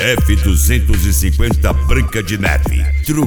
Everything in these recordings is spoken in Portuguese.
F-250 Branca de Neve,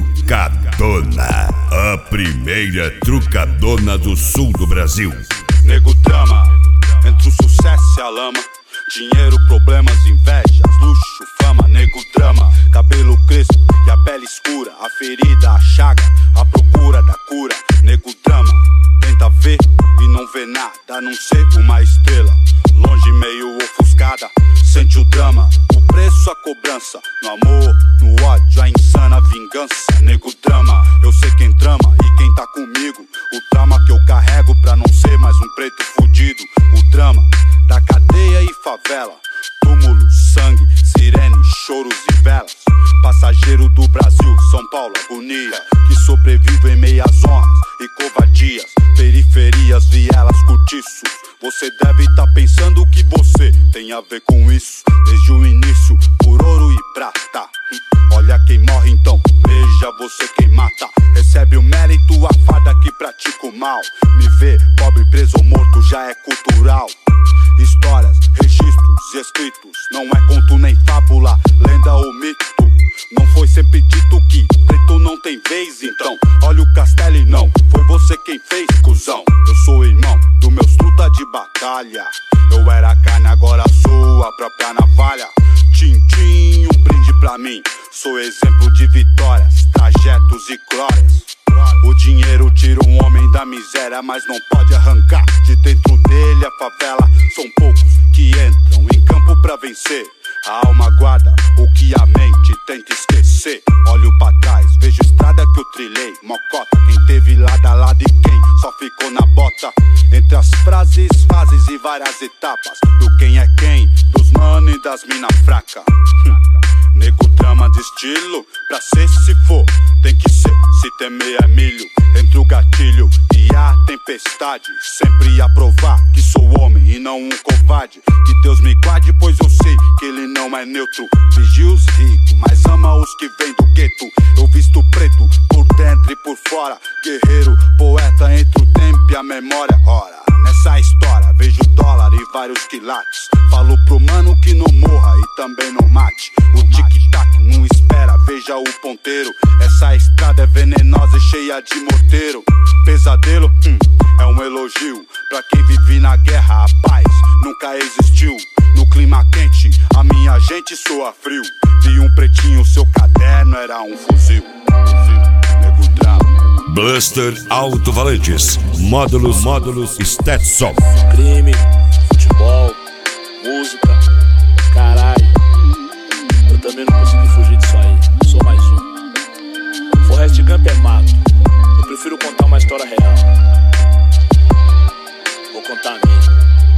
Trucadona, a primeira trucadona do sul do Brasil. Nego trama, entre o sucesso e a lama, dinheiro, problemas, invejas, luxo, fama. Nego drama, cabelo crespo e a pele escura, a ferida, a chaga, a procura da cura. Nego drama, tenta ver e não vê nada, a não ser uma estrela, longe meio ofuscada. Sente o drama, o preço, a cobrança, no amor, no ódio, a insana vingança. Nego drama, eu sei quem trama e quem tá comigo. O drama que eu carrego pra não ser mais um preto fudido. O drama da cadeia e favela, túmulo, sangue, sirene, choros e velas. Passageiro do Brasil, São Paulo, agonia, que sobrevive em meias honras e covardias. Periferias, vielas, cortiços. Você deve tá pensando o que você tem a ver com isso. Desde o início, por ouro e prata. Olha quem morre então, veja você quem mata. Recebe o mérito, a farda que pratica o mal. Me ver pobre, preso ou morto já é cultural. Histórias, registros e escritos, não é conto nem fábula, lenda ou mito. Não foi sempre dito que preto não tem vez, então olha o castelo e não foi você quem fez, cuzão. Eu sou irmão dos meus truta de batalha. Eu era carne, agora sou a própria navalha. Tchim-tchim, um brinde pra mim. Sou exemplo de vitórias, trajetos e glórias. O dinheiro tira um homem da miséria, mas não pode arrancar de dentro dele a favela. São poucos que entram em campo pra vencer. A alma guarda o que a mente tenta esquecer. Olho pra trás, vejo estrada que eu trilhei, mocota. Quem teve lado a lado e quem só ficou na bota. Entre as frases, fases e várias etapas do quem é quem, dos mano e das mina fraca. Nego trama de estilo, pra ser se for, tem que ser, se temer é milho. Entre o gatilho e a tempestade, sempre a provar que sou homem e não um covarde. Que Deus me guarde, pois eu sei que ele não é neutro. Vigia os ricos, mas ama os que vêm do gueto. Eu visto preto, por dentro e por fora. Guerreiro, poeta entre o tempo e a memória. Ora, nessa história vejo dólar e vários quilates. Falo pro mano que não morra e também não mate. O tic-tac não espera, veja o ponteiro. Essa estrada é venenosa e cheia de morteiro. Pesadelo, é um elogio pra quem vive na guerra. A paz nunca existiu. No clima quente, a minha gente soa frio. Vi um pretinho, seu caderno era um fuzil. Nego drama. Blaster Alto-Valantes, módulos Stetson. Crime, futebol, música, caralho. Eu também não consegui fugir disso aí, sou mais um. Forrest Gump é mato, eu prefiro contar uma história real. Vou contar a minha.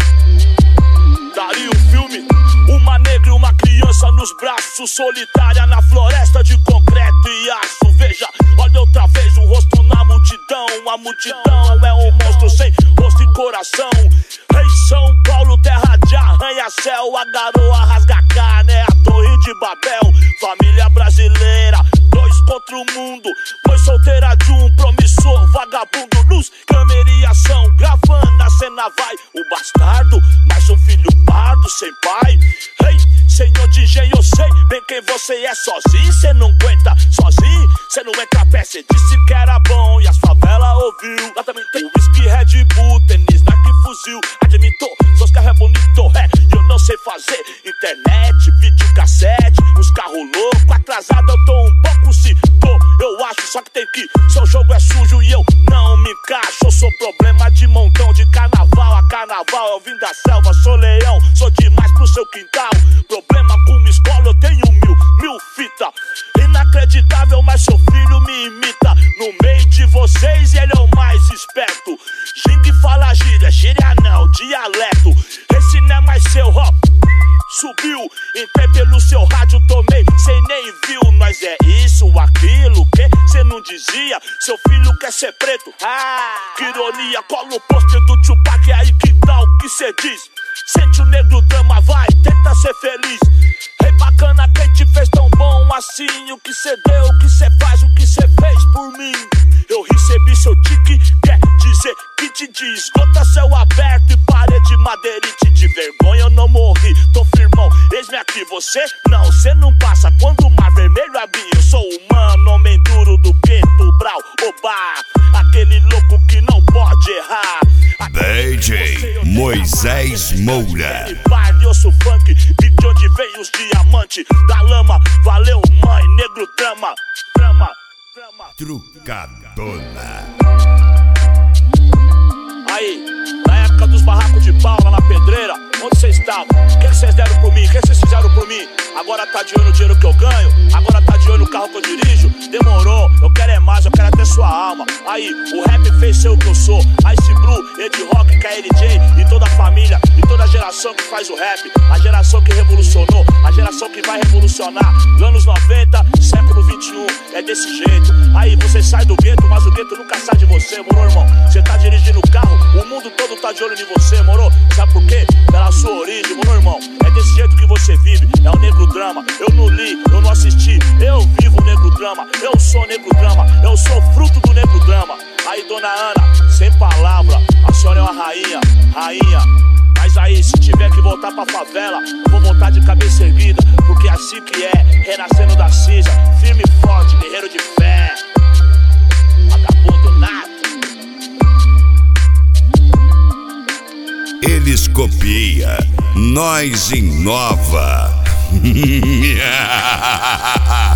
Daria um filme, uma negra e uma criança nos braços, solitária na floresta de concreto e aço. Veja, olha outra vez um rosto na multidão. A multidão é um monstro sem rosto e coração. Rei São Paulo, terra de arranha-céu. A garoa rasga a carne, é a torre de Babel. Família brasileira, dois contra o mundo. Mãe solteira de um promissor vagabundo. Luz, câmera e ação, gravando a cena vai. O bastardo, mais um filho pardo sem pai. Rei, senhor de engenho, eu sei bem quem você é. Sozinho cê não aguenta, sozinho cê não entra a pé. Cê disse que era bom e as favelas ouviu. Lá também tem whisky, Red Bull, tênis, Nike, fuzil. Admitou, seus carros é bonito, eu não sei fazer. Internet, videocassete, os carros loucos. Atrasado eu tô um pouco, se tô, eu acho. Só que tem que, seu jogo é sujo e eu não me encaixo. Eu sou problema de montão, de carnaval a carnaval. Eu vim da selva, sou leão, sou demais pro seu quintal. Problema com minha escola, eu tenho mil fita. Inacreditável, mas seu filho me imita. No meio de vocês ele é o mais esperto. Gingue fala gíria, gíria não, dialeto. Esse não é mais seu rap. Subiu, entrei pelo seu rádio, tomei, cê nem viu. Nós é isso, aquilo, que cê não dizia. Seu filho quer ser preto, que ironia. Cola o pôster do Tupac, é aí que tal que cê diz. Sente o negro drama, vai, tenta ser feliz. Rei bacana, quem te fez tão bom assim? O que cê deu, o que cê faz, o que cê fez por mim? Eu recebi seu tique, quer dizer que te diz. Gota céu aberto e parede madeirite. De vergonha eu não morri, tô firmão, eis-me aqui que você não, cê não passa. Quando o mar vermelho abrir, eu sou humano, homem duro do gueto, brau, oba, aquele louco que não pode errar. DJ Moisés Moura. Eu sou funk, de onde vem os diamantes da lama. Valeu, mãe, negro trama, trama, trama. Trucadona. Aí, na época dos barracos de pau lá na pedreira, onde vocês estavam? O que vocês deram por mim? O que vocês fizeram por mim? Agora tá de olho no dinheiro que eu ganho? Agora tá de olho no carro que eu dirijo? Demorou, eu quero é mais, eu quero até sua alma. Aí, o rap fez ser o que eu sou. Ice Blue, Ed Rock, KLJ e toda a família e toda a geração que faz o rap. A geração que revolucionou, a geração que vai revolucionar. Anos 90, século 21, é desse jeito. Aí, você sai do gueto, mas o gueto nunca sai de você, moro, irmão? Você tá dirigindo o carro, o mundo todo tá de olho em você, moro? Sabe por quê? Pela sua origem, moro, irmão? É desse jeito que você vive, é o negro drama. Eu não li, eu não assisti, eu vivo o negro drama. Eu sou negro drama, eu sou fruto do negro drama. Aí, dona Ana, sem palavra, a senhora é uma rainha, rainha. Mas aí, se tiver que voltar pra favela, vou voltar de cabeça erguida, porque é assim que é, renascendo da cinza, firme e forte, guerreiro de fé. Vagabundo nato. Eles copiam, nós inova.